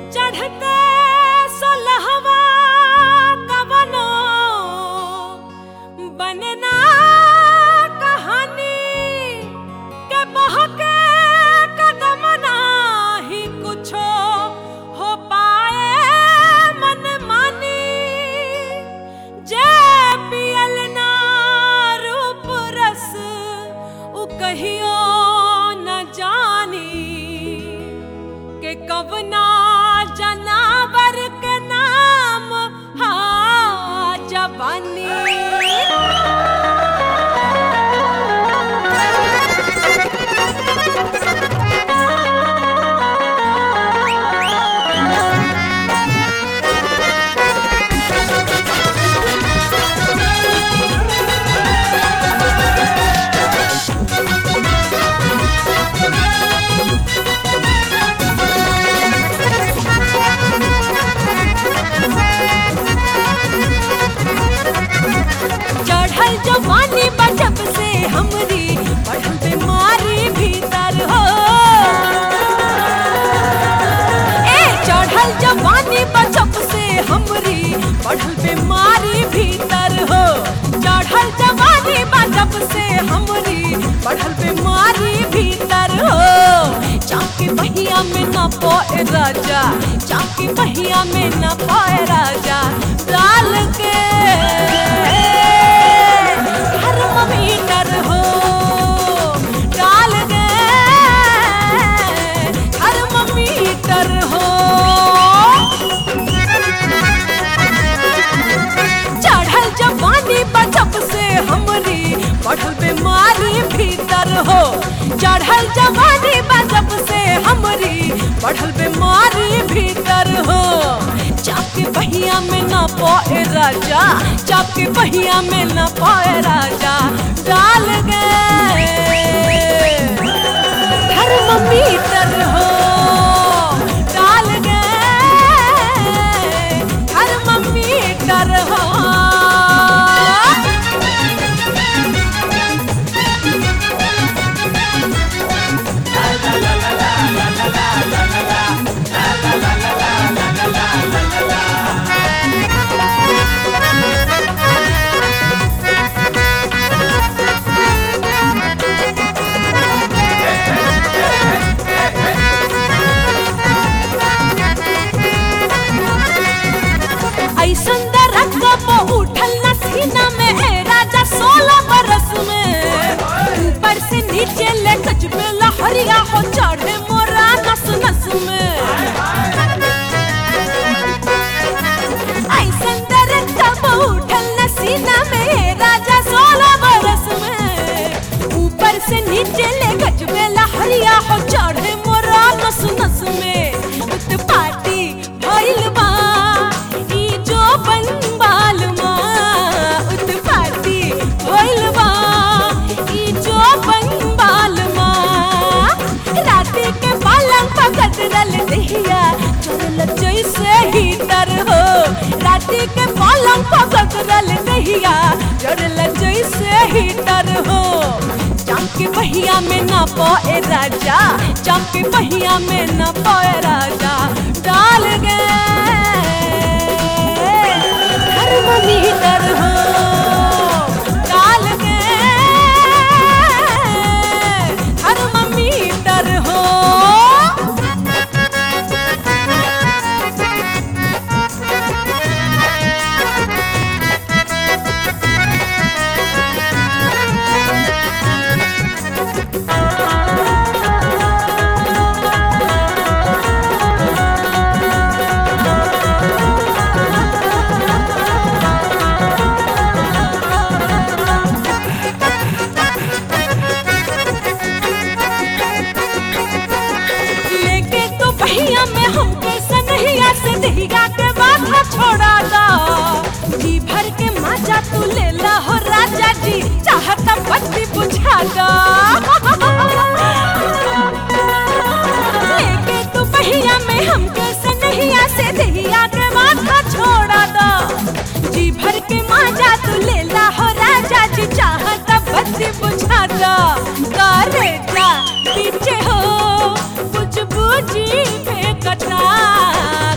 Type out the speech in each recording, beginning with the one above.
चढ़ते सोलहवा कवनो बनना कहानी के बहके कदम नाही कुछो हो पाए मन मानी जे पियल ना रूप रस उ कहियो न जानी के कवना जनावर के नाम हा जवानी। चढ़ल जवानी बजब से हमरी बढ़ल बीमारी भीतर हो। चढ़ल जवानी बजब से हमरी बढ़ल बीमारी भीतर हो। चढ़ल जवानी बजब से हमरी बढ़ल बीमारी भीतर हो। चाकी बहिया में न पोए राजा, चाकी बहिया में न पोए राजा, डाल के थर्मामीटर हो, डाल के थर्मामीटर हो। चढ़ल जवानी बजब से हमरी बढ़ल बीमारी भीतर हो। चढ़ल जवानी बजब से हमरी बढ़ल बीमारी भीतर हो। चाके बहिया में न पोए राजा, चाके बहिया में न पोए राजा, डाल गए थर्मामीटर हो, डाल गए थर्मामीटर हो। ऐसन दर्द कब उठल न सीना में है राजा 16 बरस में। ऊपर से नीचे ले कजबे लहरिया हो चढ़े मोरा नस नस में। ऐसन दर्द कब उठल न सीना में है राजा 16 बरस में। ऊपर से नीचे ले कजबे लहरिया हो चढ़े मोरा नस नस में। उत्पाती भइल बा बनबाल माँ, उत्पाती भइल बा ई जो बनबाल माँ। राती के पलंग पर गदरल दहिया चढ़ल जैसे हीटर हो। राती के पलंग पर गदरल दहिया चढ़ल जैसे हीटर हो। चाके बहिया में न पोए राजा, चाके बहिया में न पोए राजा, डाल गए थर्मामीटर हो, डाल गए थर्मामीटर हो। दहिया के बाधा छोड़ा दा, जी भर के मजा तू ले ला हो राजा जी, चाहता बत्ती बुझा दा। लेके तू बहिया में हमके सनहिया से दहिया के बाधा छोड़ा दा, जी भर के मजा तू ले ला हो राजा जी, चाहता बत्ती बुझा दा। करे जा पीछे हो बुझ बुझी में कटा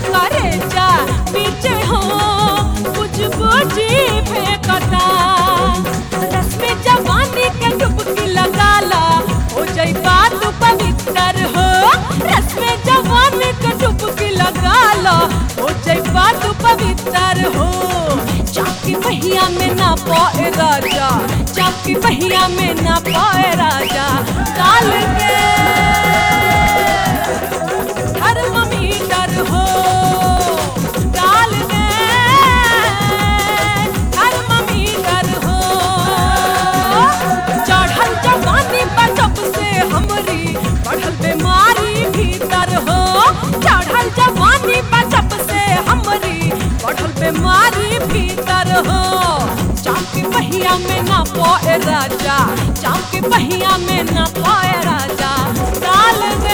पवित्र हो, रस में जवानी का डुबकी लगा लो, हो जइबा तू पवित्र हो। चाकी पहिया में ना पाए राजा, चाकी पहिया में ना पाए राजा, डाल के थर्मामीटर हो, डाल के थर्मामीटर हो। चढ़ल जवानी पर जब से हमरी बढ़ल बीमारी भीतर हो, चढ़ल जवानी पर जब से हमरी बढ़ल बीमारी भीतर हो। चाकी पहिया में ना पाए राजा, चाकी पहिया में ना पाए राजा, डाल दे